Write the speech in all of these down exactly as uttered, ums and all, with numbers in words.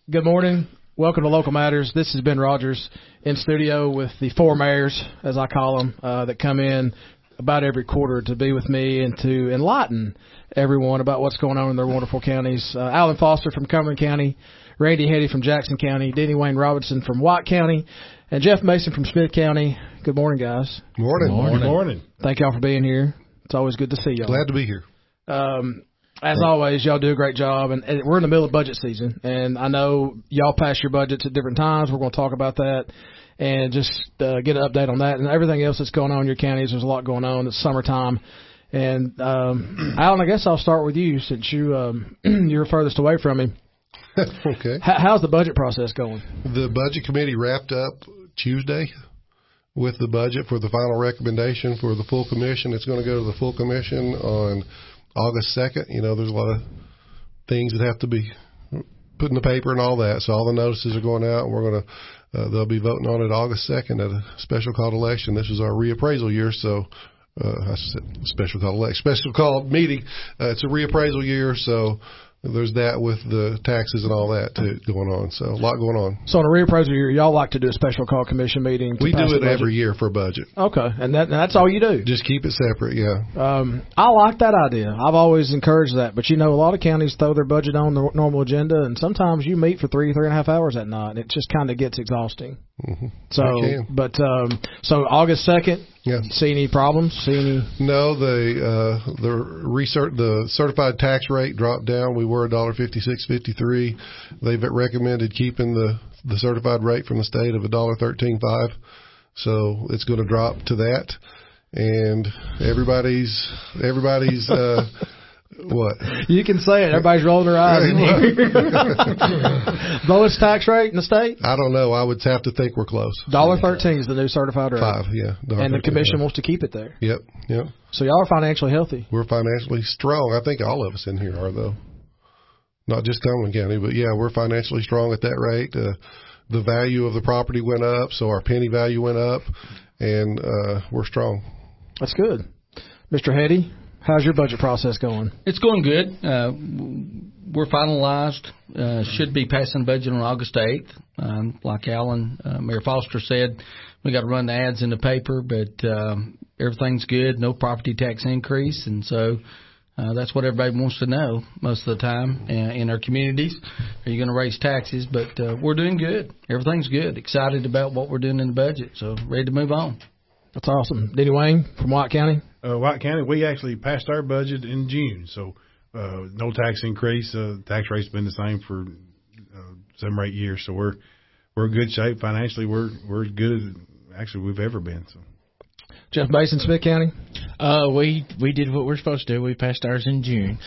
Good morning. Welcome to Local Matters. This is Ben Rogers in studio with the four mayors, as I call them, uh, that come in about every quarter to be with me and to enlighten everyone about what's going on in their wonderful counties. Uh, Alan Foster from Cumberland County, Randy Hetty from Jackson County, Denny Wayne Robinson from White County, and Jeff Mason from Smith County. Good morning, guys. Morning. Morning. Good morning. Thank y'all for being here. It's always good to see y'all. Glad to be here. Um, as always, y'all do a great job, and, and we're in the middle of budget season, and I know y'all pass your budgets at different times. We're going to talk about that and just uh, get an update on that and everything else that's going on in your counties. There's a lot going on. It's summertime. And, um, Alan, I guess I'll start with you since you, um, you're furthest away from me. Okay. H- how's the budget process going? The budget committee wrapped up Tuesday with the budget for the final recommendation for the full commission. It's going to go to the full commission on August second. You know, there's a lot of things that have to be put in the paper and all that. So all the notices are going out, and we're going to uh, they'll be voting on it August second at a special called election. This is our reappraisal year, so uh, I said special called election, special called meeting. Uh, it's a reappraisal year, so there's that with the taxes and all that too going on. So a lot going on. So on a reappraisal year, y'all like to do a special call commission meeting to We pass do the it budget? every year for a budget. Okay, and that, that's all you do? Just keep it separate, yeah. Um, I like that idea. I've always encouraged that. But, you know, a lot of counties throw their budget on the normal agenda, and sometimes you meet for three, three and a half hours at night, and it just kind of gets exhausting. Mm-hmm. So, I can. but um, so August second. Yeah. See any problems? See any? No, the uh, the research the certified tax rate dropped down. We were a dollar fifty six fifty three. They've recommended keeping the the certified rate from the state of a dollar thirteen five. So it's going to drop to that, and everybody's everybody's. Uh, What? You can say it. Everybody's rolling their eyes in here. Lowest tax rate in the state? I don't know. I would have to think we're close. Dollar thirteen is the new certified rate. Five, yeah. And the commission wants to keep it there. Yep, yep. So y'all are financially healthy. We're financially strong. I think all of us in here are, though. Not just Cumberland County, but yeah, we're financially strong at that rate. Uh, the value of the property went up, so our penny value went up, and uh, we're strong. That's good. Mister Hetty, how's your budget process going? It's going good. Uh, we're finalized. Uh, should be passing the budget on August eighth. Um, like Alan, uh, Mayor Foster said, we got to run the ads in the paper, but um, everything's good. No property tax increase, and so uh, that's what everybody wants to know most of the time uh, in our communities. Are you going to raise taxes? But uh, we're doing good. Everything's good. Excited about what we're doing in the budget, so ready to move on. That's awesome. Denny Wayne from White County. Uh, White County, we actually passed our budget in June, so uh, no tax increase. Uh, tax rate's been the same for uh, seven or eight years, so we're we're in good shape financially. We're we're as good as actually we've ever been. So, Jeff Mason, Smith County. Uh, we we did what we're supposed to do. We passed ours in June.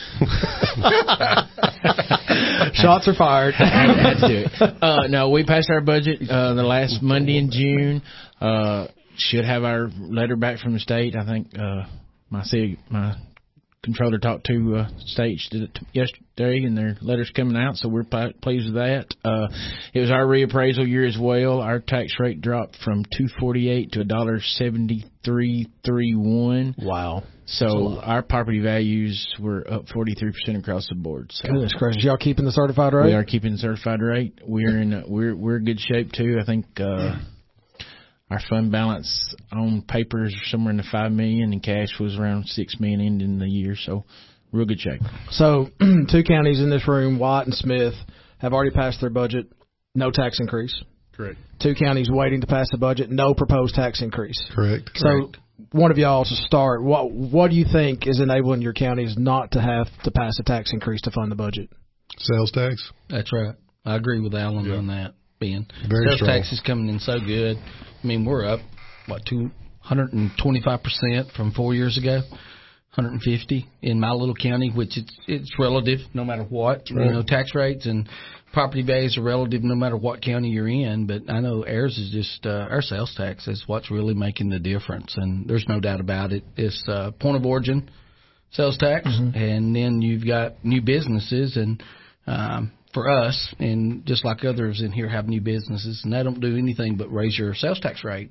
Shots are fired. I had to do it. Uh, no, we passed our budget uh, the last Monday in June. Uh, should have our letter back from the state. I think uh, my city, my controller talked to uh, states yesterday, and their letter's coming out, so we're pleased with that. Uh, it was our reappraisal year as well. Our tax rate dropped from two forty eight to a dollar seventy three thirty one. Wow! So our property values were up forty three percent across the board. So goodness gracious, y'all keeping the certified rate? We are keeping the certified rate. We're in a, we're we're in good shape too. I think. Uh, Our fund balance on paper is somewhere in the five million, and cash was around six million ending the year. So, real good shape. So, two counties in this room, White and Smith, have already passed their budget. No tax increase. correct. Two counties waiting to pass the budget. No proposed tax increase. Correct. So, correct. One of y'all to start. What What do you think is enabling your counties not to have to pass a tax increase to fund the budget? Sales tax. That's right. I agree with Alan yeah. on that, Ben. Very Sales strong. tax is coming in so good. I mean, we're up, what, two hundred twenty-five percent from four years ago, one hundred fifty in my little county, which it's, it's relative no matter what. Right. You know, tax rates and property values are relative no matter what county you're in. But I know ours is just, uh, our sales tax is what's really making the difference. And there's no doubt about it. It's uh, point of origin sales tax, mm-hmm. and then you've got new businesses. And um, for us, and just like others in here have new businesses, and they don't do anything but raise your sales tax rate.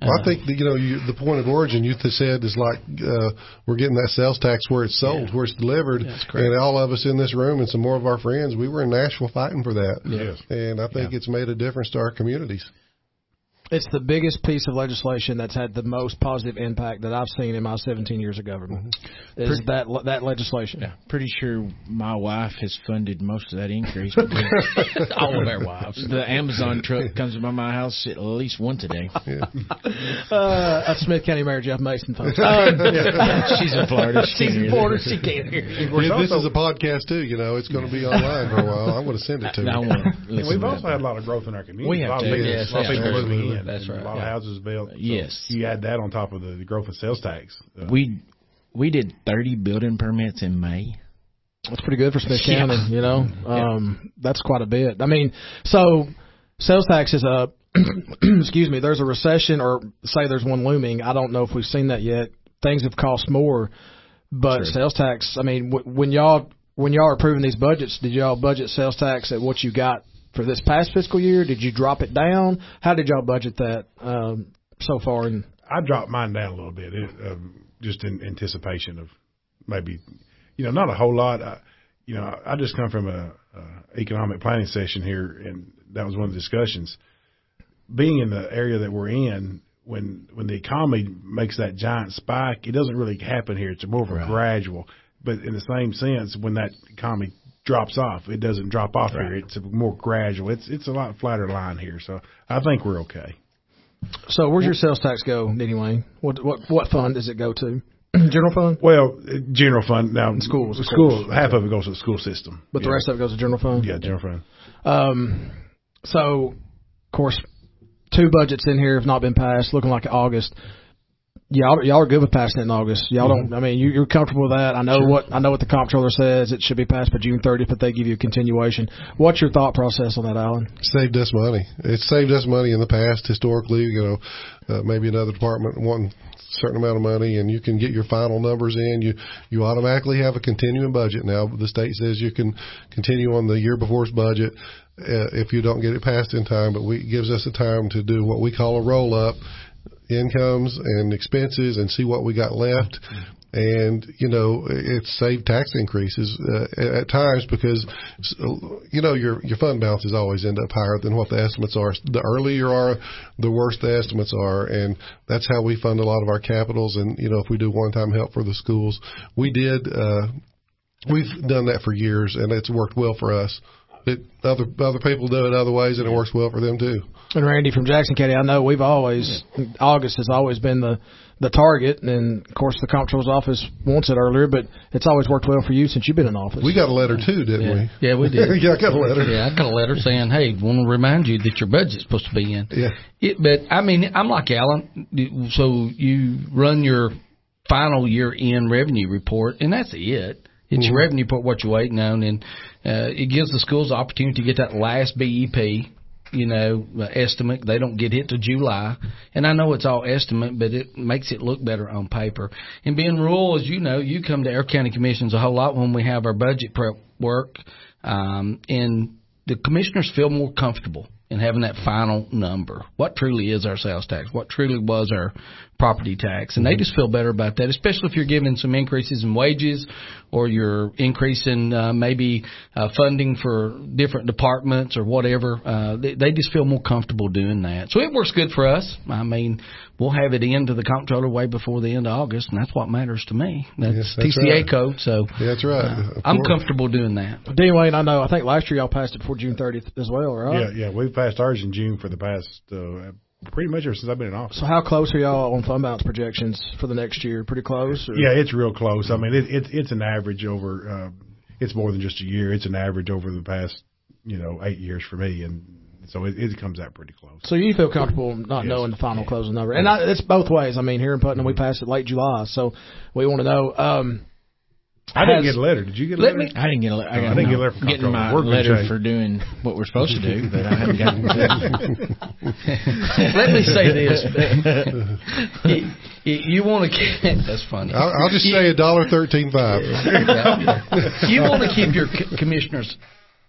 Well, I think the, you know you, the point of origin you said is like uh, we're getting that sales tax where it's sold, yeah. where it's delivered, and all of us in this room and some more of our friends, we were in Nashville fighting for that. Yes. And I think yeah. it's made a difference to our communities. It's the biggest piece of legislation that's had the most positive impact that I've seen in my seventeen years of government. Mm-hmm. Is that that legislation? Yeah, pretty sure my wife has funded most of that increase. All of our wives. The Amazon truck comes by my house at least once a day. Yeah. uh, that's Smith County Mayor Jeff Mason, folks. Um, yeah. She's in Florida. She She's in Florida. She can't hear. Yeah, this is a podcast too. You know, it's going to be online for a while. I'm going to send it to no, you. I We've also had a lot of growth in our community. We have a lot to. of people, Yes, a lot of people absolutely. moving in. That's right. A lot Yeah. of houses built. So yes. You add that on top of the, the growth in sales tax. Uh, we we did thirty building permits in May. That's pretty good for Smith County, yeah. you know. Um, yeah. That's quite a bit. I mean, so sales tax is up. Excuse me. There's a recession, or say there's one looming. I don't know if we've seen that yet. Things have cost more, but True. sales tax. I mean, w- when y'all when y'all are approving these budgets, did y'all budget sales tax at what you got for this past fiscal year? Did you drop it down? How did y'all budget that um, so far? In- I dropped mine down a little bit, it, um, just in anticipation of maybe, you know, not a whole lot. I, you know, I just come from a, a economic planning session here, and that was one of the discussions. Being in the area that we're in, when when the economy makes that giant spike, it doesn't really happen here. It's more of a right. gradual. But in the same sense, when that economy drops off, it doesn't drop off right. here. It's a more gradual. It's it's a lot flatter line here. So I think we're okay. So where's your sales tax go, Nitty Wayne? What what what fund does it go to? General fund? Well, general fund. Now, schools. School, half of it goes to the school system. But the know. rest of it goes to general fund? Yeah, general fund. Um, so, of course, two budgets in here have not been passed, looking like August. Y'all, y'all are good with passing it in August. Y'all mm-hmm. don't. I mean, you, you're comfortable with that. I know sure. what I know. What the comptroller says, it should be passed by June thirtieth, but they give you a continuation. What's your thought process on that, Alan? Saved us money. It's saved us money in the past. Historically, you know, uh, maybe another department wanting a certain amount of money, and you can get your final numbers in. You you automatically have a continuing budget now. The state says you can continue on the year before's budget uh, if you don't get it passed in time, but we, it gives us the time to do what we call a roll up. Incomes and expenses and see what we got left. And, you know, it's saved tax increases uh, at times because, you know, your your fund balances always end up higher than what the estimates are. The earlier you are, the worse the estimates are. And that's how we fund a lot of our capitals. And, you know, if we do one-time help for the schools, we did, uh, we've done that for years, and it's worked well for us. It, other other people do it other ways, and it works well for them too. And Randy from Jackson County, I know we've always August has always been the the target, and of course the comptroller's office wants it earlier, but it's always worked well for you since you've been in office. We got a letter too, didn't yeah. we? Yeah, we did. yeah, I got a letter. Yeah, I got a letter saying, "Hey, want to remind you that your budget's supposed to be in." Yeah. It, but I mean, I'm like Alan. So you run your final year-end revenue report, and that's it. It's your revenue report, what you're waiting on, and uh, it gives the schools the opportunity to get that last B E P, you know, uh, estimate. They don't get hit to July. And I know it's all estimate, but it makes it look better on paper. And being rural, as you know, you come to our county commissions a whole lot when we have our budget prep work, um, and the commissioners feel more comfortable in having that final number. What truly is our sales tax? What truly was our property tax? And they just feel better about that, especially if you're giving some increases in wages or you're increasing uh, maybe uh, funding for different departments or whatever. Uh, they, they just feel more comfortable doing that. So it works good for us. I mean, we'll have it into the comptroller way before the end of August, and that's what matters to me. That's, yes, that's T C A right. code. So yeah, that's right. Uh, I'm comfortable doing that. Dean Wayne, I know. I think last year y'all passed it before June thirtieth as well, right? Yeah, yeah. We've passed ours in June for the past uh, pretty much ever since I've been in office. So how close are y'all on fund balance projections for the next year? Pretty close? Or? Yeah, it's real close. I mean, it, it, it's an average over. Uh, it's more than just a year. It's an average over the past, you know, eight years for me, and so it, it comes out pretty close. So you feel comfortable not yes. knowing the final closing number, and I, it's both ways. I mean, here in Putnam, we passed it late July, so we want to know. Um, I didn't get a letter. Did you get a letter? Me, I didn't get a letter. I, no, I didn't get a letter from getting my Work letter for doing what we're supposed to do, but I haven't gotten it. Let me say this. you, you want to keep, that's funny. I'll, I'll just you, say a dollar thirteen five. You want to keep your c- commissioners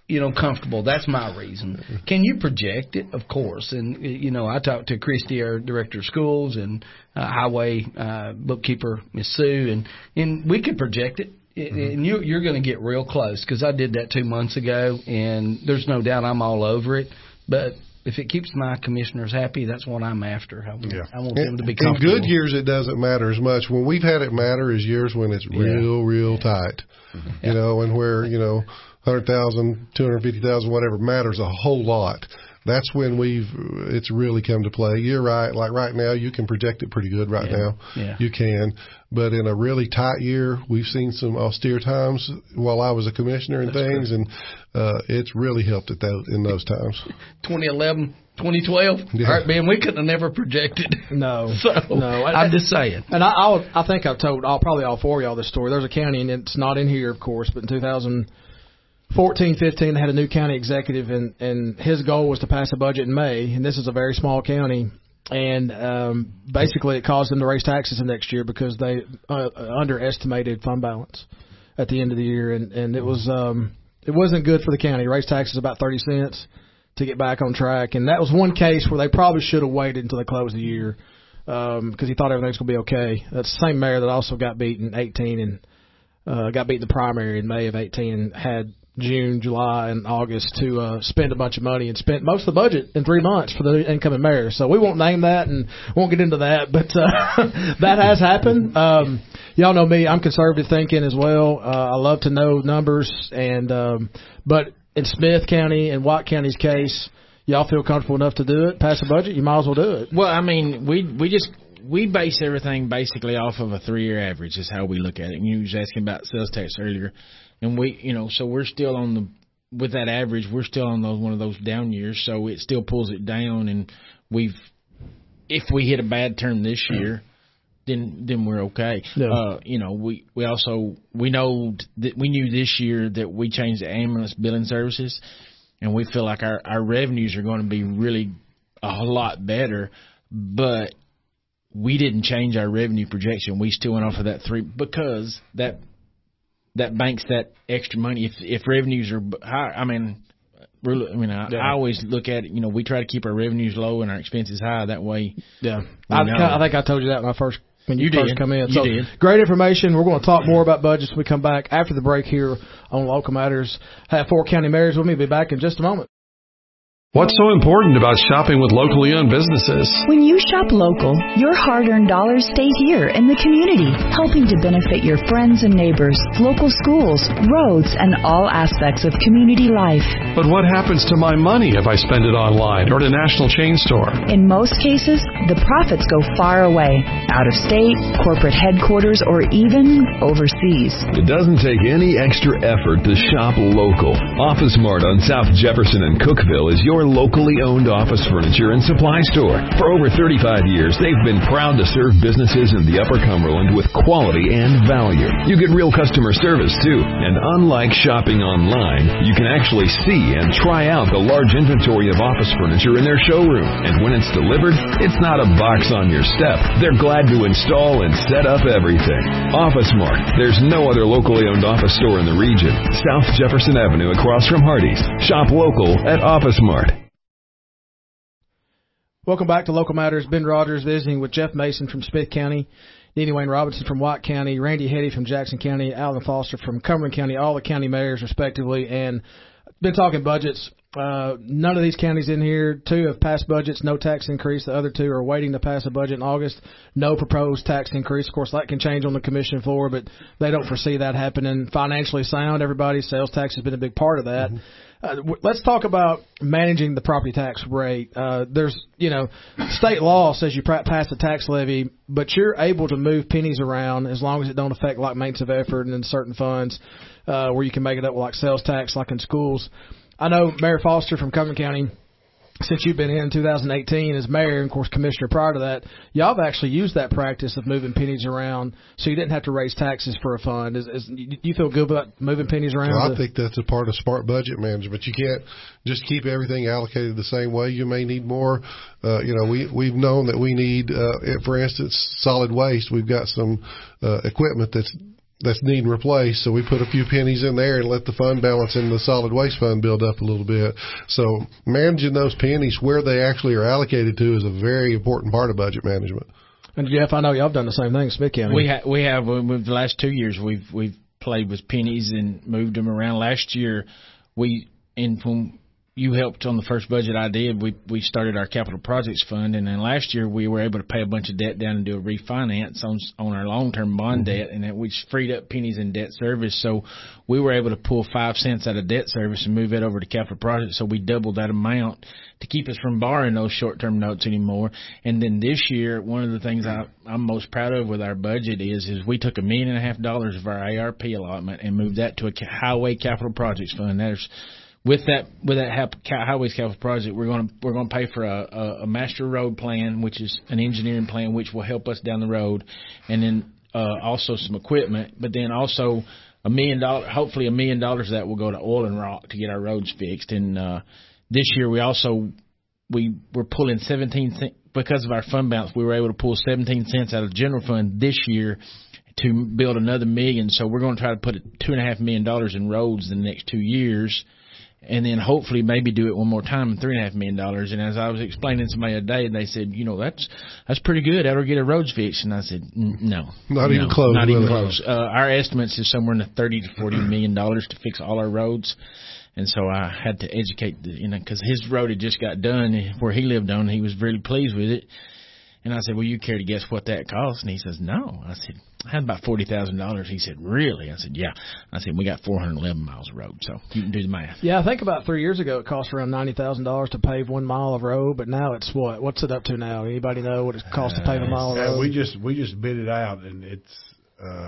you know, comfortable. That's my reason. Can you project it? Of course. And, you know, I talked to Christy, our director of schools, and uh, highway uh, bookkeeper, Miss Sue, and, and we could project it. Mm-hmm. And you, you're going to get real close because I did that two months ago, and there's no doubt I'm all over it. But if it keeps my commissioners happy, that's what I'm after. I want, yeah. I want them to be comfortable. In good years, it doesn't matter as much. When we've had it matter is years when it's real, yeah. real tight. Mm-hmm. You yeah. know, and where, you know, one hundred thousand, two hundred fifty thousand, whatever matters a whole lot. That's when we've it's really come to play. You're right. Like right now, you can project it pretty good right yeah. now. Yeah. You can. But in a really tight year, we've seen some austere times while I was a commissioner and That's things, true. and uh, it's really helped at those, in those times. twenty eleven, twenty twelve Yeah. All right, man, we couldn't have never projected. No. So, no. I'm just saying. And I I'll, I think I've told all, probably all four of y'all this story. There's a county, and it's not in here, of course, but in two thousand fourteen, fifteen, they had a new county executive, and, and his goal was to pass a budget in May, and this is a very small county, and um, basically it caused them to raise taxes the next year because they uh, underestimated fund balance at the end of the year, and, and it was um, it wasn't good for the county. Raised taxes about thirty cents to get back on track, and that was one case where they probably should have waited until they closed the year because um, he thought everything was going to be okay. That's the same mayor that also got beat in eighteen and uh, got beat in the primary in May of eighteen and had June, July, and August to uh, spend a bunch of money and spent most of the budget in three months for the incoming mayor. So we won't name that and won't get into that, but uh, that has happened. Um, y'all know me; I'm conservative thinking as well. Uh, I love to know numbers, and um, but in Smith County and Watt County's case, y'all feel comfortable enough to do it, pass a budget. You might as well do it. Well, I mean, we we just. We base everything basically off of a three-year average is how we look at it. And you was asking about sales tax earlier. And we, you know, so we're still on the, with that average, we're still on those, one of those down years. So it still pulls it down. And we've, if we hit a bad term this year, then, then we're okay. Yeah. Uh, you know, we, we also, we know that we knew this year that we changed the ambulance billing services, and we feel like our, our revenues are going to be really a lot better, but we didn't change our revenue projection. We still went off of that three because that that banks that extra money. If if revenues are high, I mean, really, I mean, I, yeah. I always look at it. You know, we try to keep our revenues low and our expenses high. That way, yeah. I, I think I told you that when I first when you, you first did. come in. You so did. Great information. We're going to talk more about budgets when we come back after the break here on Local Matters. Have four county mayors with me. Be back in just a moment. What's so important about shopping with locally owned businesses? When you shop local, your hard-earned dollars stay here in the community, helping to benefit your friends and neighbors, local schools, roads, and all aspects of community life. But what happens to my money if I spend it online or at a national chain store? In most cases, the profits go far away, out of state, corporate headquarters, or even overseas. It doesn't take any extra effort to shop local. Office Mart on South Jefferson and Cookville is your locally owned office furniture and supply store. For over thirty-five years, they've been proud to serve businesses in the Upper Cumberland with quality and value. You get real customer service, too. And unlike shopping online, you can actually see and try out the large inventory of office furniture in their showroom. And when it's delivered, it's not a box on your step. They're glad to install and set up everything. Office Mart. There's no other locally owned office store in the region. South Jefferson Avenue across from Hardee's. Shop local at Office Mart. Welcome back to Local Matters. Ben Rogers visiting with Jeff Mason from Smith County, Nene Wayne Robinson from Watt County, Randy Hetty from Jackson County, Alan Foster from Cumberland County, all the county mayors respectively, and been talking budgets. Uh, none of these counties in here, two have passed budgets, no tax increase. The other two are waiting to pass a budget in August. No proposed tax increase. Of course, that can change on the commission floor, but they don't foresee that happening. Financially sound, everybody. Sales tax has been a big part of that. Mm-hmm. Uh, let's talk about managing the property tax rate. Uh, there's, you know, state law says you pass the tax levy, but you're able to move pennies around as long as it don't affect like maintenance of effort and in certain funds uh, where you can make it up with like sales tax, like in schools. I know Mayor Foster from Cumberland County, since you've been in two thousand eighteen as mayor and, of course, commissioner prior to that, y'all have actually used that practice of moving pennies around so you didn't have to raise taxes for a fund. Is, is, you feel good about moving pennies around? Well, I think that's a part of smart budget management. You can't just keep everything allocated the same way. You may need more. Uh, you know, we, we've known that we need, uh, for instance, solid waste. We've got some uh, equipment that's that's needing replaced. So we put a few pennies in there and let the fund balance in the solid waste fund build up a little bit. So managing those pennies where they actually are allocated to is a very important part of budget management. And Jeff, I know y'all have done the same thing in Smith County. We ha- we have with the last two years we've we've played with pennies and moved them around. Last year we in when you helped on the first budget I did, we we started our capital projects fund, and then last year we were able to pay a bunch of debt down and do a refinance on on our long term bond mm-hmm. debt, and that which freed up pennies in debt service. So we were able to pull five cents out of debt service and move it over to capital projects. So we doubled that amount to keep us from borrowing those short term notes anymore. And then this year, one of the things I, I'm most proud of with our budget is is we took a million and a half dollars of our A R P allotment and moved that to a highway capital projects fund. There's With that, with that highways capital project, we're going to we're going to pay for a, a, a master road plan, which is an engineering plan, which will help us down the road, and then uh, also some equipment. But then also a million dollar, hopefully a million dollars of that will go to oil and rock to get our roads fixed. And uh, this year we also we were pulling seventeen cents because of our fund balance. We were able to pull seventeen cents out of the general fund this year to build another million. So we're going to try to put two and a half million dollars in roads in the next two years. And then hopefully maybe do it one more time, three and a half million dollars. And as I was explaining to somebody today, they said, you know, that's that's pretty good. That'll get our roads fixed. And I said, no, not no, even close. Not even close. Uh, our estimates is somewhere in the thirty to forty million dollars to fix all our roads. And so I had to educate the, you know, because his road had just got done where he lived on. He was really pleased with it. And I said, well, you care to guess what that cost? And he says, no. I said, I had about forty thousand dollars. He said, really? I said, yeah. I said, we got four hundred eleven miles of road, so you can do the math. Yeah, I think about three years ago it cost around ninety thousand dollars to pave one mile of road, but now it's what? What's it up to now? Anybody know what it costs to pave a mile of road? Uh, we just we just bid it out, and it's uh,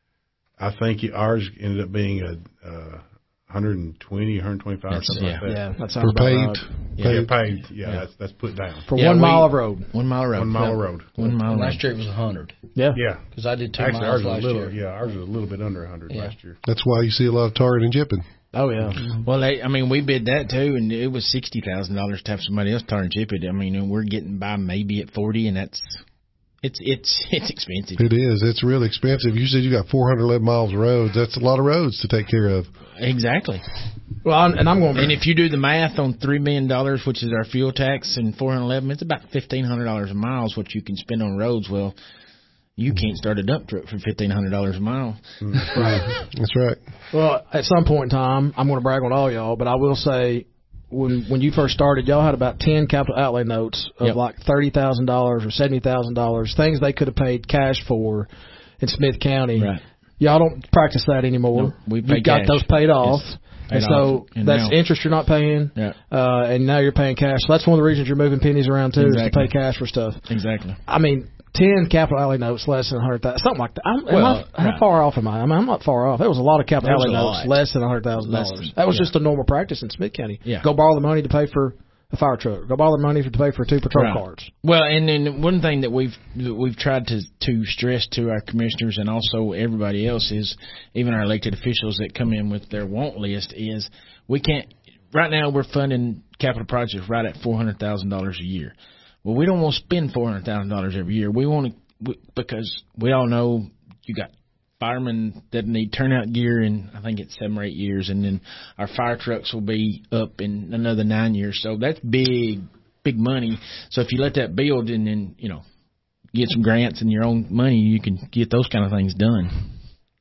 I think ours ended up being a uh, one hundred twenty, one hundred twenty-five, that's, something yeah. like that. Yeah, that sounds For about paved. right. Yeah, Paved. paved. Yeah, Yeah. that's that's put down For Yeah, one we, mile of road. One mile of road. one mile of road. One mile of road. Last year it was a hundred. Yeah. Yeah, Because I did two actually miles ours was last a little. year. Yeah, ours was a little bit under a hundred Yeah. last year. That's why you see a lot of tarring and jipping. Oh, yeah. Well, they, I mean, we bid that too, and it was sixty thousand dollars to have somebody else tar and chip it. I mean, and we're getting by maybe at forty, and that's it's it's it's expensive. It is. It's really expensive. You said you got four hundred eleven miles of roads. That's a lot of roads to take care of. Exactly. Well, I'm, and I'm going. And if you do the math on three million dollars, which is our fuel tax, and four hundred eleven, it's about fifteen hundred dollars a mile. Is what you can spend on roads. Well, you can't start a dump truck for fifteen hundred dollars a mile. Right. That's right. Well, at some point in time, I'm going to brag on all y'all, but I will say, when when you first started, y'all had about ten capital outlay notes of Yep. like thirty thousand dollars or seventy thousand dollars, things they could have paid cash for in Smith County. Right. Y'all don't practice that anymore. No, we pay You've got cash. those paid off. Yes. And Paid so off. And that's now- interest you're not paying, Yeah. uh, and now you're paying cash. So that's one of the reasons you're moving pennies around too, Exactly. is to pay cash for stuff. Exactly. I mean, ten capital outlay notes less than a hundred thousand, something like that. I'm, am Well, I, how right. far off am I? I mean, I'm not far off. There was a lot of capital There was outlay a notes lot. less than a hundred thousand Less dollars. than- That was yeah. just a normal practice in Smith County. Yeah. Go borrow the money to pay for a fire truck. Go borrow the money for, to pay for two patrol Right. cars. Well, and then one thing that we've that we've tried to to stress to our commissioners and also everybody else is, even our elected officials that come in with their want list, is we can't. Right now, we're funding capital projects right at four hundred thousand dollars a year. Well, we don't want to spend four hundred thousand dollars every year. We want to, because we all know you got firemen that need turnout gear in, I think it's seven or eight years, and then our fire trucks will be up in another nine years. So that's big, big money. So if you let that build and then, you know, get some grants and your own money, you can get those kind of things done.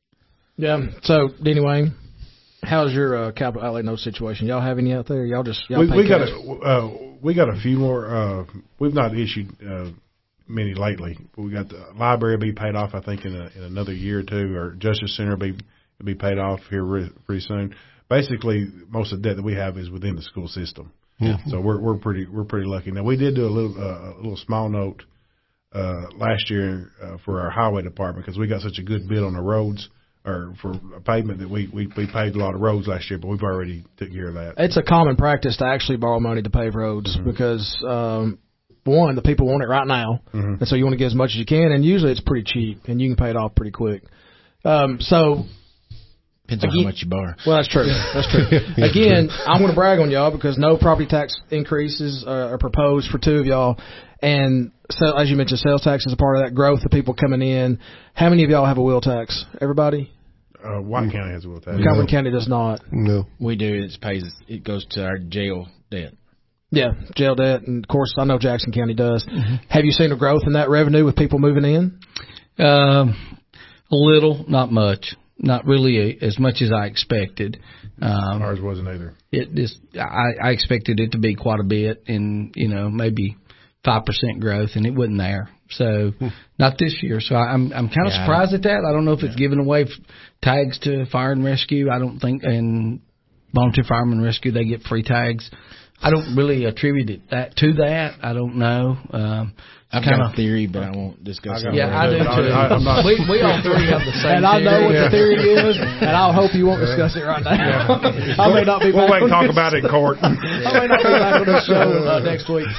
Yeah. So anyway, how's your uh, capital outlay note situation? Y'all have any out there? Y'all just y'all We, pay we got cash? a uh, we got a few more. Uh, we've not issued uh, many lately. We got the library will be paid off, I think, in, a, in another year or two. Or Justice Center will be will be paid off here re- pretty soon. Basically, most of the debt that we have is within the school system. Yeah. So we're we're pretty we're pretty lucky. Now we did do a little uh, a little small note uh, last year uh, for our highway department because we got such a good bid on the roads or for a pavement that we, we we paved a lot of roads last year, but we've already took care of that. It's a common practice to actually borrow money to pave roads Mm-hmm. because, um, one, the people want it right now, Mm-hmm. and so you want to get as much as you can, and usually it's pretty cheap, and you can pay it off pretty quick. Um, so, Depends on Again- how much you borrow. well, that's true. That's true. Again, I'm going to brag on y'all because no property tax increases uh, are proposed for two of y'all, and so as you mentioned, sales tax is a part of that growth of people coming in. How many of y'all have a wheel tax? Everybody? Uh, White County has a wheel tax. Cumberland County does not. No. We do. It pays. It goes to our jail debt. Yeah, jail debt, and of course I know Jackson County does. Mm-hmm. Have you seen a growth in that revenue with people moving in? Um, a little, not much, not really a, as much as I expected. Um, Ours wasn't either. It just I, I expected it to be quite a bit, and you know maybe five percent growth, and it wasn't there. So not this year. So I, I'm I'm kind of Yeah. surprised at that. I don't know if it's giving away f- tags to fire and rescue. I don't think, and volunteer fireman rescue they get free tags. I don't really attribute it that to that. I don't know. Um, I've kinda, got a theory, but I won't discuss it. Yeah, I do too. I, I'm not, we we all three have the same. And I know what theory. the theory is, and I hope you won't discuss it right now. I may not be we'll back wait and on talk this- about it in court. I may not be back on the show uh, next week.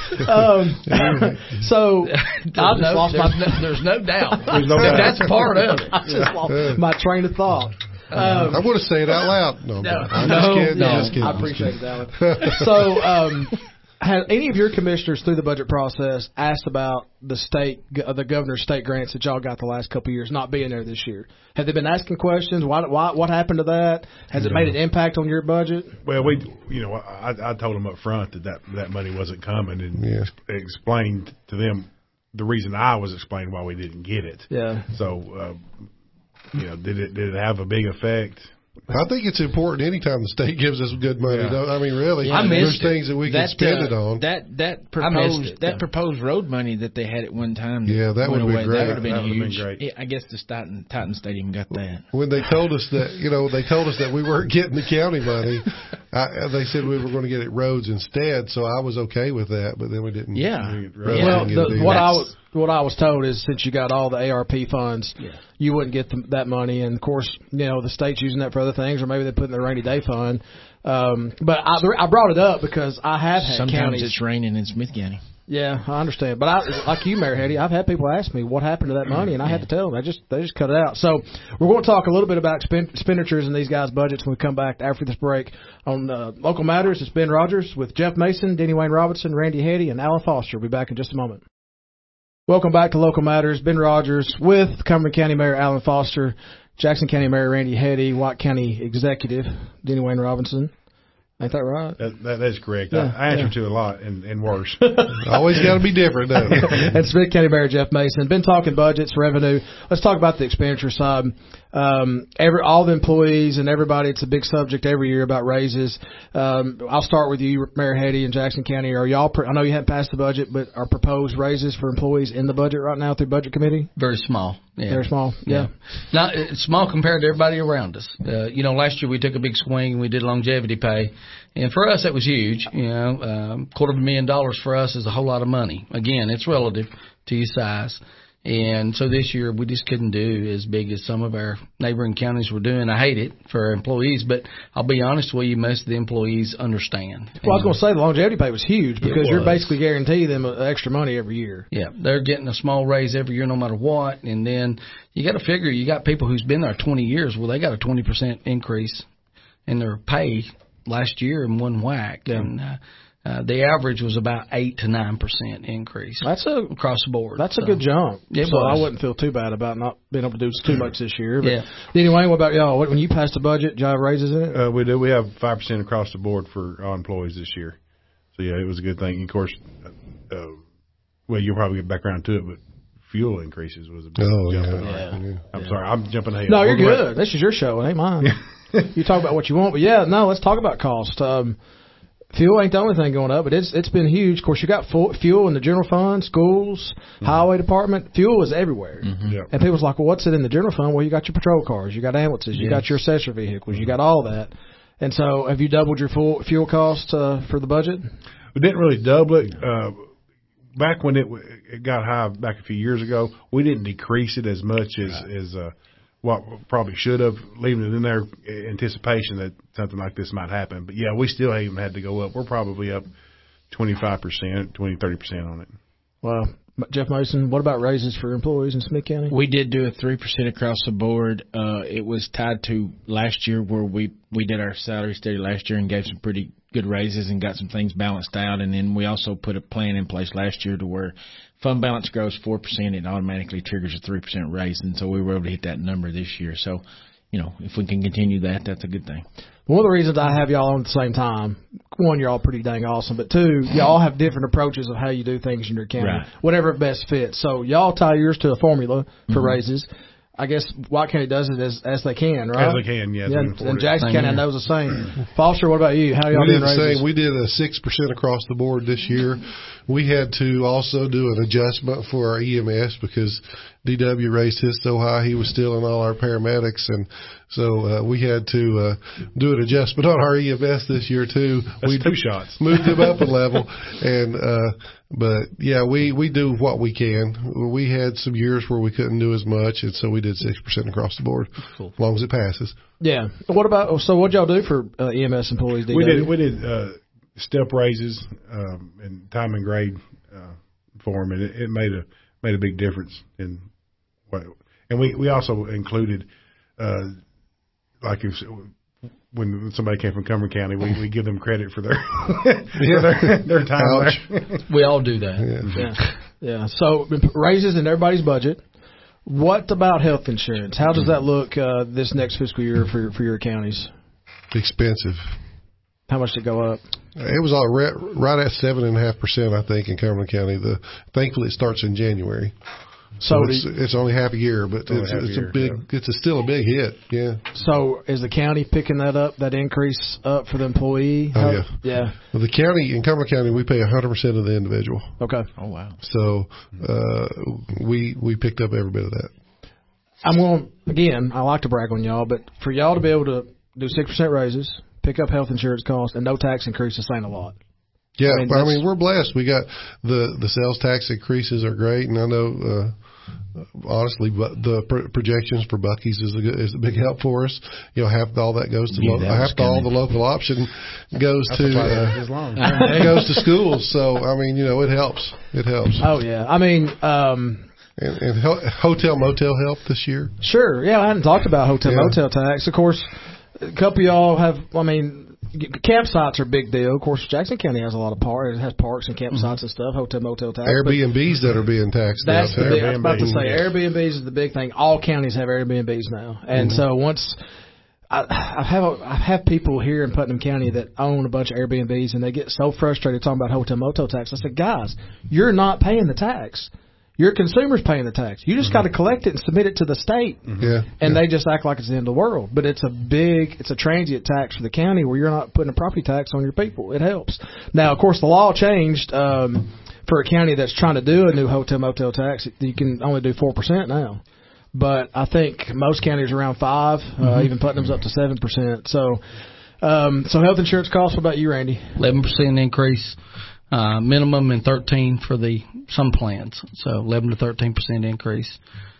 Um, so I There's just no, lost there's, my no, there's no doubt. There's no doubt. That's part of it. I just lost my train of thought. Um, I want to say it out loud. No, No, I'm no, just kidding. no. I'm just kidding. I appreciate it, Alan. So, um, have any of your commissioners through the budget process asked about the state, uh, the governor's state grants that y'all got the last couple of years not being there this year? Have they been asking questions? Why, why, what happened to that? Has it made an impact on your budget? Well, we, you know, I, I told them up front that, that that money wasn't coming, and Yeah. explained to them the reason I was explaining why we didn't get it. Yeah. So, uh, you know, did it did it have a big effect? I think it's important anytime the state gives us good money. Yeah. Don't- I mean, really, I there's missed it. things that we can That, spend uh, it on. That that I missed proposed it, that though. proposed road money that they had at one time. Yeah, that went would've been away. great. That would have been That would've been huge. great. Yeah, I guess the Titan Titan Stadium got that. When they told us that, you know, they told us that we weren't getting the county money, I, they said we were going to get it roads instead. So I was okay with that, but then we didn't. Yeah. we- Yeah. Well, didn't get the, it what either. I was what I was told is since you got all the A R P funds, you wouldn't get the, that money, and of course, you know the state's using that for other things, or maybe they put it in the rainy day fund. Um, but I, I brought it up because I have had Sometimes counties. it's raining in Smith County. Yeah, I understand. But I, like you, Mayor Hetty, I've had people ask me what happened to that money, and I had to tell them. They just they just cut it out. So we're going to talk a little bit about expend- expenditures in these guys' budgets when we come back after this break. On uh, Local Matters, it's Ben Rogers with Jeff Mason, Denny Wayne Robinson, Randy Hetty, and Alan Foster. We'll be back in just a moment. Welcome back to Local Matters. Ben Rogers with Cumberland County Mayor Alan Foster, Jackson County Mayor Randy Hetty, White County Executive Denny Wayne Robinson. Ain't that right? That, that that's correct. Yeah, I, I answer yeah. to a lot and, and worse. Always got to be different, don't it? And Smith County Mayor Jeff Mason. Been talking budgets, revenue. Let's talk about the expenditure side. Um, every all the employees and everybody. It's a big subject every year about raises. Um, I'll start with you, Mayor Hetty in Jackson County. Are y'all? I know you haven't passed the budget, but are proposed raises for employees in the budget right now through Budget Committee? Very small. Yeah. Very small. Yeah. Not it's small compared to everybody around us. Uh, you know, last year we took a big swing and we did longevity pay, and for us that was huge. You know, um, quarter of a million dollars for us is a whole lot of money. Again, it's relative to your size. And so this year we just couldn't do as big as some of our neighboring counties were doing. I hate it for our employees, but I'll be honest with you, most of the employees understand. Well, I was going to say the longevity pay was huge because It you're was. basically guaranteeing them uh, extra money every year. Yeah, they're getting a small raise every year no matter what. And then you got to figure you got people who's been there twenty years. Well, they got a twenty percent increase in their pay last year in one whack. Yeah. And uh, uh, the average was about eight to nine percent increase That's a across the board. That's So, a good jump. It so was. I wouldn't feel too bad about not being able to do too much this year. But Yeah. anyway, what about y'all? When you passed the budget, did y'all have raises in it? Uh, we do. We have five percent across the board for our employees this year. So yeah, it was a good thing. Of course, uh, uh, well, you'll probably get back around to it, but fuel increases was a big Oh, jump. yeah. in our- Yeah. I'm sorry, I'm jumping ahead. No, you're We'll go good. This is your show. It ain't mine. You talk about what you want, but yeah, no. Let's talk about cost. Um, fuel ain't the only thing going up, but it's it's been huge. Of course, you got full, fuel in the general fund, schools, Mm-hmm. highway department. Fuel is everywhere. Yeah. And people's like, well, what's it in the general fund? Well, you got your patrol cars, you got ambulances, you Yes. got your accessory vehicles, you got all that. And so, have you doubled your fuel fuel costs uh, for the budget? We didn't really double it. Uh, back when it, w- it got high back a few years ago, we didn't decrease it as much as, as uh, what we probably should have, leaving it in there in anticipation that something like this might happen. But, yeah, we still haven't had to go up. We're probably up twenty-five percent, twenty, thirty percent on it. Well, Jeff Mason, what about raises for employees in Smith County? We did do a three percent across the board. Uh, it was tied to last year where we, we did our salary study last year and gave some pretty good raises and got some things balanced out. And then we also put a plan in place last year to where fund balance grows four percent, it automatically triggers a three percent raise. And so we were able to hit that number this year. So you know, if we can continue that, that's a good thing. One of the reasons I have y'all on at the same time, one, you're all pretty dang awesome, but two, y'all have different approaches of how you do things in your county, right. whatever best fits. So y'all tie yours to a formula for mm-hmm. raises. I guess White County does it as as they can, right? As they can, yes. Yeah, and, and Jackson County, I know, is the same. Foster, what about you? How y'all we doing did the raises? same. We did a six percent across the board this year. We had to also do an adjustment for our E M S because D W raised his so high he was stealing all our paramedics, and so uh, we had to uh, do an adjustment on our E M S this year too. That's we two shots. moved them up a level, and uh, but yeah, we we do what we can. We had some years where we couldn't do as much, and so we did six percent across the board, cool. As long as it passes. Yeah. What about so? What y'all do for uh, E M S employees? D W? We did we did uh, step raises um, and time and grade uh, for them, and it, it made a made a big difference in what. And we we also included uh, like if. When somebody came from Cumberland County, we, we give them credit for their for their, their time there. We all do that. Yeah. yeah, yeah. So raises in everybody's budget. What about health insurance? How does that look uh, this next fiscal year for your, for your counties? Expensive. How much did it go up? It was all right, right at seven and a half percent, I think, in Cumberland County. The thankfully it starts in January. So, so it's, it's only half a year, but it's, it's, it's a, a big, yeah. it's a, still a big hit. Yeah. So is the county picking that up, that increase up for the employee? Oh, yeah. Yeah. Well, the county, in Cumberland County, we pay one hundred percent of the individual. Okay. Oh, wow. So uh, we we picked up every bit of that. I'm going, again, I like to brag on y'all, but for y'all to be able to do six percent raises, pick up health insurance costs, and no tax increases ain't a lot. Yeah, I mean, I mean, we're blessed. We got the the sales tax increases are great, and I know, uh, honestly, but the pro- projections for Buc-ee's is a good, is a big help for us. You know, half all that goes to yeah, lo- that half all the local option goes to uh, goes to schools. So I mean, you know, it helps. It helps. Oh yeah, I mean. um And, and ho- hotel motel help this year. Sure, yeah, I hadn't talked about hotel yeah. motel tax. Of course, a couple of y'all have. I mean. Campsites are a big deal. Of course, Jackson County has a lot of parks. It has parks and campsites mm-hmm. and stuff. Hotel, motel tax. Airbnbs that are being taxed. That's the big, I was about to say yeah. Airbnbs is the big thing. All counties have Airbnbs now, and mm-hmm. so once I, I have a, I have people here in Putnam County that own a bunch of Airbnbs, and they get so frustrated talking about hotel, motel tax. I said, guys, you're not paying the tax. Your consumer's paying the tax. You just mm-hmm. got to collect it and submit it to the state. Mm-hmm. Yeah, and yeah. they just act like it's the end of the world. But it's a big, it's a transient tax for the county where you're not putting a property tax on your people. It helps. Now, of course, the law changed um, for a county that's trying to do a new hotel motel tax. You can only do four percent now. But I think most counties are around five. Mm-hmm. Uh, even Putnam's up to seven percent. So, um, so health insurance costs. What about you, Randy? Eleven percent increase. Uh, minimum and thirteen for the some plans, so eleven to thirteen percent increase.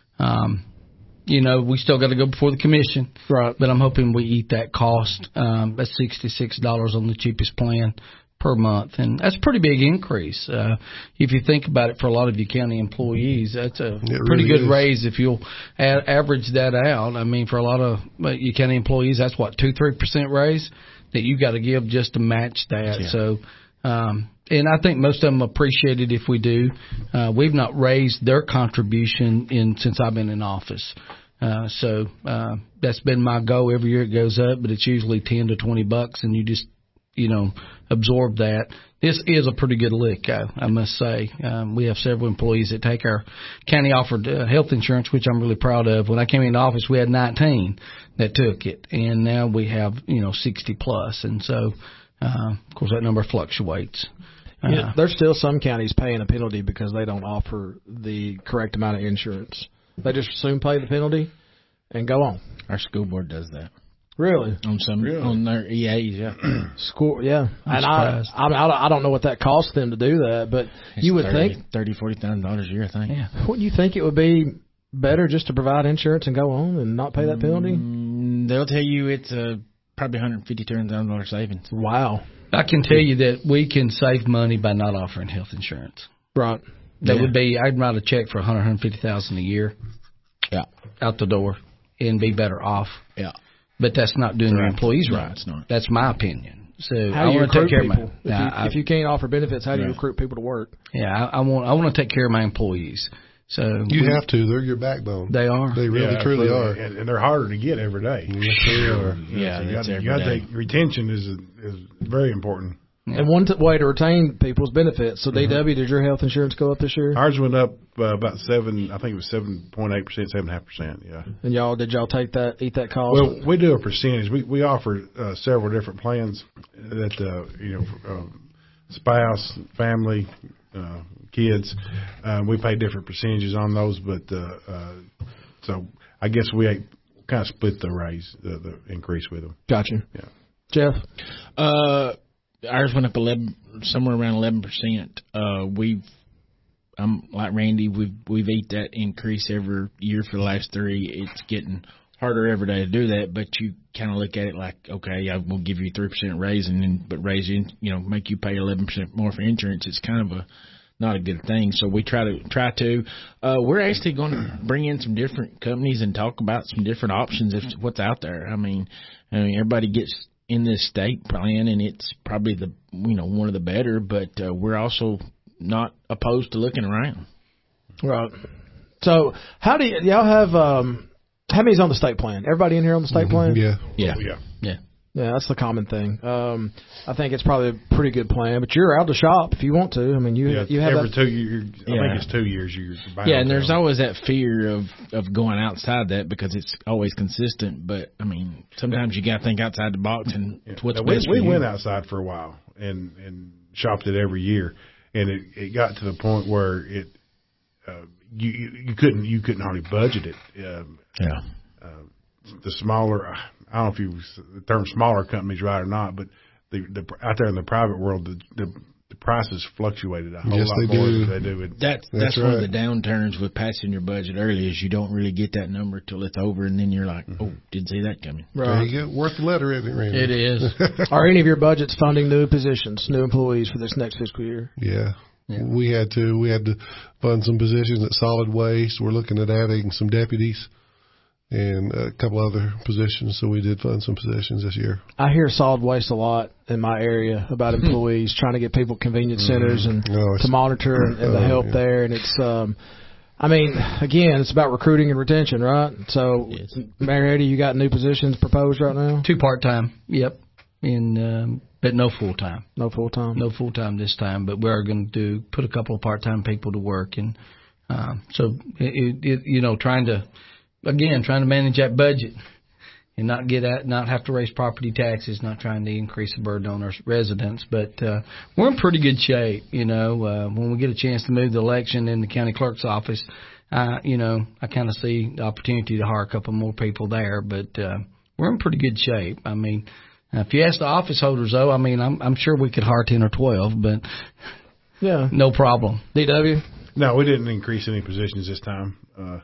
Um, you know, we still got to go before the commission, right? But I'm hoping we eat that cost. Um, that's sixty-six dollars on the cheapest plan per month, and that's a pretty big increase. Uh, if you think about it, for a lot of you county employees, that's a it pretty really good is. raise if you'll a- average that out. I mean, for a lot of uh, you county employees, that's what two, three percent raise that you got to give just to match that. Yeah. So. Um, And I think most of them appreciate it if we do. Uh, we've not raised their contribution in since I've been in office. Uh, so uh, that's been my goal. Every year it goes up, but it's usually ten to twenty bucks, and you just, you know, absorb that. This is a pretty good lick, I, I must say. Um, we have several employees that take our county offered uh, health insurance, which I'm really proud of. When I came into office, we had nineteen that took it, and now we have, you know, sixty plus, and so. Uh, of course, that number fluctuates. Uh, yeah, there's still some counties paying a penalty because they don't offer the correct amount of insurance. They just assume pay the penalty and go on. Our school board does that. Really? On some really? on their E As, yeah. School, yeah. I'm and I, I, I don't know what that costs them to do that, but it's you would thirty, think thirty, forty thousand dollars a year, I think. Yeah. Wouldn't you think it would be better just to provide insurance and go on and not pay that penalty? Mm, they'll tell you it's a. Probably one hundred fifty, two hundred thousand dollars savings. Wow. I can tell you that we can save money by not offering health insurance. Right. That yeah. would be, I'd write a check for one hundred, one hundred fifty thousand dollars a year. Yeah. Out the door and be better off. Yeah. But that's not doing right. your employees no, right. It's not. That's my opinion. So how I do you want to recruit take care people? of my. If, Now, you, I, if you can't offer benefits, how do you right. recruit people to work? Yeah, I, I want I want to take care of my employees. So you we, have to. They're your backbone. They are. They really, yeah, truly absolutely. are. And, and they're harder to get every day. Yes, they are. Yeah, so you that's got, every you got to day. take retention is is very important. And one t- way to retain people's benefits. So, Mm-hmm. D W, did your health insurance go up this year? Ours went up uh, about seven. I think it was seven point eight percent, seven and a half percent. Yeah. And y'all, did y'all take that, eat that cost? Well, we do a percentage. We we offer uh, several different plans that uh, you know, uh, spouse, family, uh, kids. Uh, we pay different percentages on those, but uh, uh, so I guess we kind of split the raise, the, the increase with them. Gotcha. Yeah. Jeff? Uh, ours went up eleven, somewhere around eleven percent. Uh, we've, I'm like Randy. We've we've eat that increase every year for the last three. It's getting harder every day to do that, but you kind of look at it like, okay, I will give you three percent raise, and then but raise in, you know, make you pay eleven percent more for insurance. It's kind of a not a good thing. So we try to try to. Uh, we're actually going to bring in some different companies and talk about some different options of what's out there. I mean, I mean everybody gets in this state plan, and it's probably the you know one of the better, but uh, we're also not opposed to looking around. Right. So, how do y- y'all have, um, how many's on the state plan? Everybody in here on the state plan? Yeah. Yeah, Oh, yeah. yeah. Yeah, that's the common thing. Um, I think it's probably a pretty good plan, but you're out to shop if you want to. I mean, you Yeah, you have every that. two years. I Yeah. think it's two years. You're bound Yeah, and to there's them. always that fear of, of going outside that because it's always consistent. But, I mean, sometimes you got to think outside the box and Yeah. what's Now, we, best we for you. went outside for a while and and shopped it every year, and it, it got to the point where it uh, you, you you couldn't you couldn't hardly budget it. Um, Yeah. the smaller, I don't know if you the term smaller companies right or not, but the, the out there in the private world, the the, the prices fluctuated a whole Yes, lot they more do. than they do. It, That's, that's, That's one of right. the downturns with passing your budget early is you don't really get that number till it's over, and then you're like, oh, didn't see that coming. There Right. you go. Worth the letter, isn't it, Randy? It is. Are any of your budgets funding new positions, new employees for this next fiscal year? Yeah. Yeah. We had to. We had to fund some positions at solid waste. We're looking at adding some deputies and a couple other positions. So we did fund some positions this year. I hear solid waste a lot in my area about employees trying to get people convenience centers and No, it's- to monitor and, and the Oh, help yeah. there. And it's, um, I mean, again, it's about recruiting and retention, right? So, Yes. Mayor Eddie, you got new positions proposed right now? Two part time. Yep. In um, but no full time. No full time. No full time this time, but we are going to do put a couple of part time people to work, and um, so it, it, you know, trying to again trying to manage that budget and not get at not have to raise property taxes, not trying to increase the burden on our residents. But uh, we're in pretty good shape. You know, uh, when we get a chance to move the election in the county clerk's office, uh, you know, I kind of see the opportunity to hire a couple more people there. But uh, we're in pretty good shape. I mean. Now, if you ask the office holders, though, I mean, I'm, I'm sure we could hire ten or twelve, but Yeah. no problem. D W? No, we didn't increase any positions this time. Uh,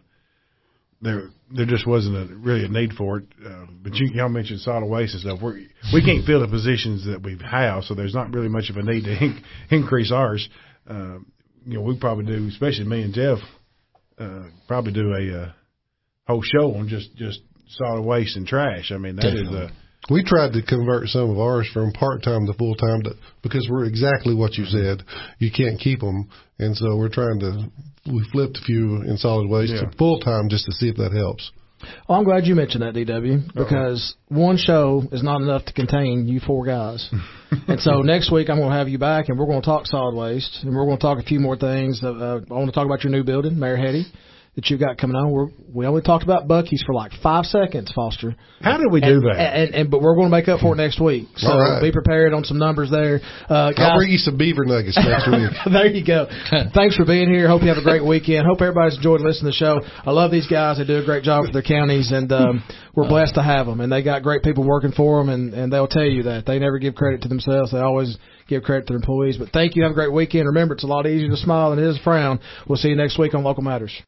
there, there just wasn't a, really a need for it. Uh, but you, y'all mentioned solid waste and stuff. We're, we can't fill the positions that we have, so there's not really much of a need to in, increase ours. Uh, you know, we probably do, especially me and Jeff, uh, probably do a uh, whole show on just just solid waste and trash. I mean, that is a We tried to convert some of ours from part-time to full-time to, because we're exactly what you said. You can't keep them. And so we're trying to, we flipped a few in solid waste Yeah. to full-time just to see if that helps. Well, I'm glad you mentioned that, D W, because one show is not enough to contain you four guys. And so next week I'm going to have you back, and we're going to talk solid waste, and we're going to talk a few more things. Uh, uh, I want to talk about your new building, Mayor Hetty, that you got coming on. We're, we only talked about Buc-ee's for like five seconds, Foster. how did we do and, that? And, and but we're going to make up for it next week. So All right. be prepared on some numbers there. Uh, guys, I'll bring you some beaver nuggets next week. there you go. Thanks for being here. Hope you have a great weekend. Hope everybody's enjoyed listening to the show. I love these guys. They do a great job for their counties, and um, we're blessed to have them. And they got great people working for them, and, and they'll tell you that. They never give credit to themselves. They always give credit to their employees. But thank you. Have a great weekend. Remember, it's a lot easier to smile than it is to frown. We'll see you next week on Local Matters.